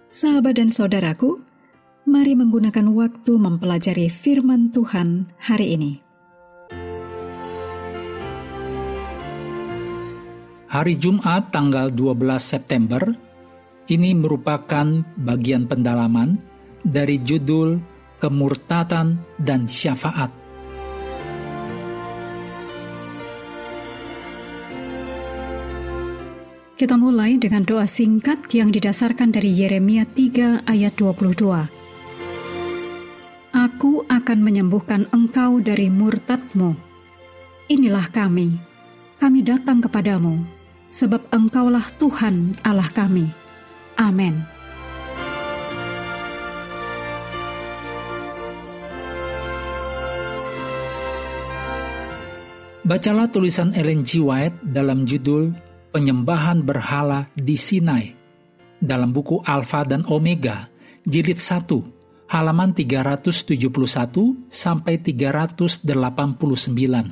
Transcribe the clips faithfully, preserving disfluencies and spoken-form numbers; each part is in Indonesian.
Sahabat dan saudaraku, mari menggunakan waktu mempelajari firman Tuhan hari ini. Hari Jumat tanggal dua belas September, ini merupakan bagian pendalaman dari judul Kemurtatan dan Syafaat. Kita mulai dengan doa singkat yang didasarkan dari Yeremia tiga ayat dua puluh dua. Aku akan menyembuhkan engkau dari murtadmu. Inilah kami, kami datang kepadamu, sebab engkaulah Tuhan Allah kami. Amin. Bacalah tulisan Ellen G. White dalam judul Penyembahan Berhala di Sinai dalam buku Alfa dan Omega, jilid satu, halaman tiga ratus tujuh puluh satu sampai tiga ratus delapan puluh sembilan.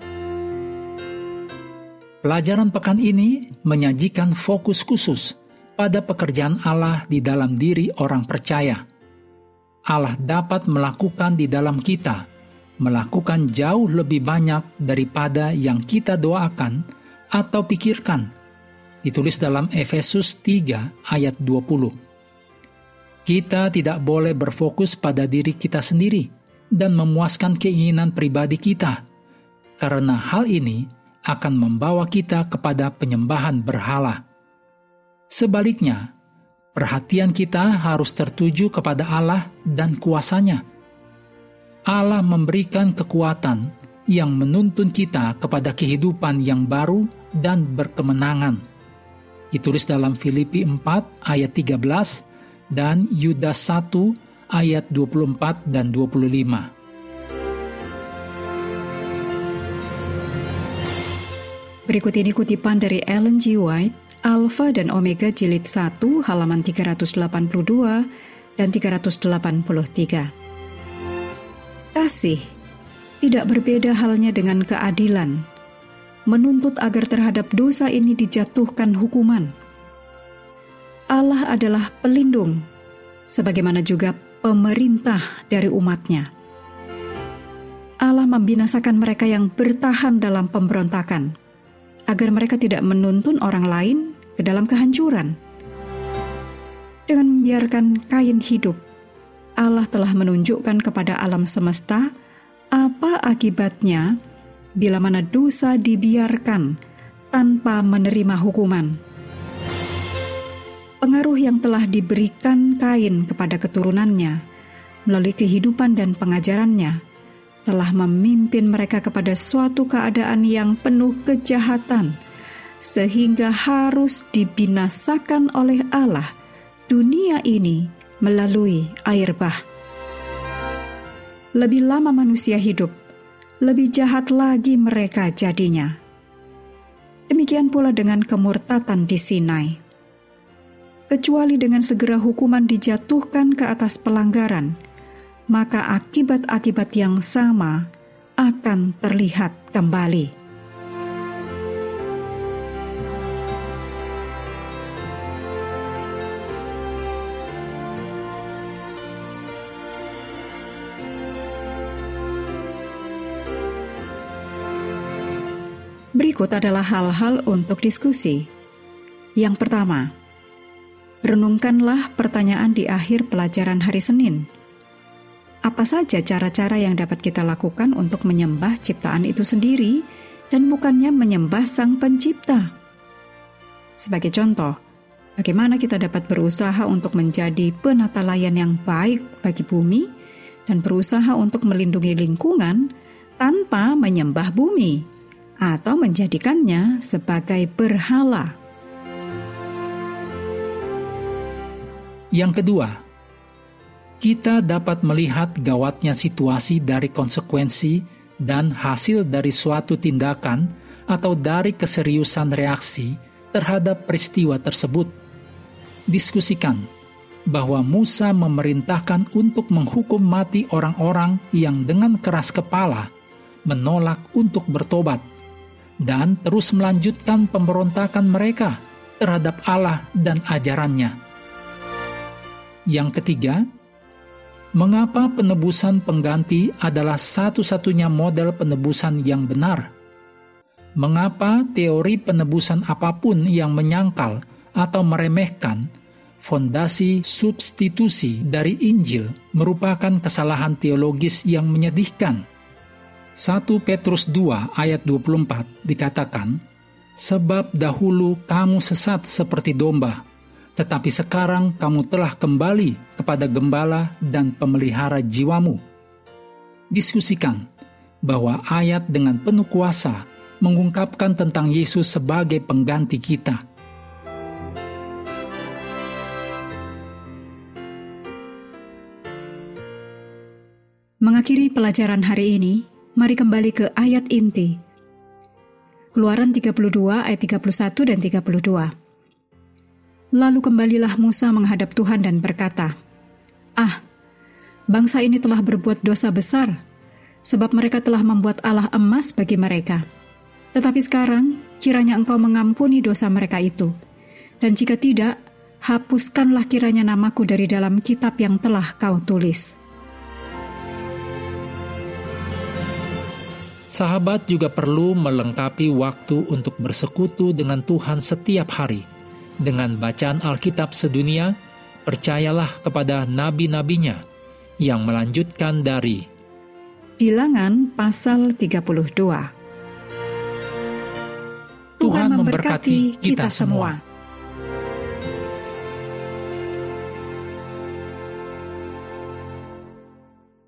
Pelajaran pekan ini menyajikan fokus khusus pada pekerjaan Allah di dalam diri orang percaya. Allah dapat melakukan di dalam kita, melakukan jauh lebih banyak daripada yang kita doakan atau pikirkan. Ditulis dalam Efesus tiga ayat dua puluh. Kita tidak boleh berfokus pada diri kita sendiri dan memuaskan keinginan pribadi kita, karena hal ini akan membawa kita kepada penyembahan berhala. Sebaliknya, perhatian kita harus tertuju kepada Allah dan kuasa-Nya. Allah memberikan kekuatan yang menuntun kita kepada kehidupan yang baru dan berkemenangan. Ditulis dalam Filipi empat ayat tiga belas dan Yudas satu ayat dua puluh empat dan dua puluh lima. Berikut ini kutipan dari Ellen G. White, Alfa dan Omega jilid satu halaman tiga ratus delapan puluh dua dan tiga ratus delapan puluh tiga. Kasih tidak berbeda halnya dengan keadilan, menuntut agar terhadap dosa ini dijatuhkan hukuman. Allah adalah pelindung, sebagaimana juga pemerintah dari umat-Nya. Allah membinasakan mereka yang bertahan dalam pemberontakan, agar mereka tidak menuntun orang lain ke dalam kehancuran. Dengan membiarkan Kain hidup, Allah telah menunjukkan kepada alam semesta apa akibatnya bila mana dosa dibiarkan tanpa menerima hukuman. Pengaruh yang telah diberikan Kain kepada keturunannya melalui kehidupan dan pengajarannya telah memimpin mereka kepada suatu keadaan yang penuh kejahatan, sehingga harus dibinasakan oleh Allah dunia ini melalui air bah. Lebih lama manusia hidup, lebih jahat lagi mereka jadinya. Demikian pula dengan kemurtatan di Sinai. Kecuali dengan segera hukuman dijatuhkan ke atas pelanggaran, maka akibat-akibat yang sama akan terlihat kembali. Berikut adalah hal-hal untuk diskusi. Yang pertama, renungkanlah pertanyaan di akhir pelajaran hari Senin. Apa saja cara-cara yang dapat kita lakukan untuk menyembah ciptaan itu sendiri dan bukannya menyembah Sang Pencipta? Sebagai contoh, bagaimana kita dapat berusaha untuk menjadi penata layan yang baik bagi bumi dan berusaha untuk melindungi lingkungan tanpa menyembah bumi atau menjadikannya sebagai berhala. Yang kedua, kita dapat melihat gawatnya situasi dari konsekuensi dan hasil dari suatu tindakan atau dari keseriusan reaksi terhadap peristiwa tersebut. Diskusikan bahwa Musa memerintahkan untuk menghukum mati orang-orang yang dengan keras kepala menolak untuk bertobat dan terus melanjutkan pemberontakan mereka terhadap Allah dan ajarannya. Yang ketiga, mengapa penebusan pengganti adalah satu-satunya model penebusan yang benar? Mengapa teori penebusan apapun yang menyangkal atau meremehkan fondasi substitusi dari Injil merupakan kesalahan teologis yang menyedihkan? satu Petrus dua ayat dua puluh empat dikatakan, "Sebab dahulu kamu sesat seperti domba, tetapi sekarang kamu telah kembali kepada gembala dan pemelihara jiwamu." Diskusikan bahwa ayat dengan penuh kuasa mengungkapkan tentang Yesus sebagai pengganti kita. Mengakhiri pelajaran hari ini, mari kembali ke ayat inti. Keluaran tiga puluh dua ayat tiga puluh satu dan tiga puluh dua. Lalu kembalilah Musa menghadap Tuhan dan berkata, "Ah, bangsa ini telah berbuat dosa besar, sebab mereka telah membuat Allah emas bagi mereka. Tetapi sekarang, kiranya Engkau mengampuni dosa mereka itu. Dan jika tidak, hapuskanlah kiranya namaku dari dalam kitab yang telah Kau tulis." Sahabat juga perlu melengkapi waktu untuk bersekutu dengan Tuhan setiap hari. Dengan bacaan Alkitab sedunia, percayalah kepada nabi-nabinya yang melanjutkan dari Bilangan pasal tiga puluh dua. Tuhan memberkati kita semua.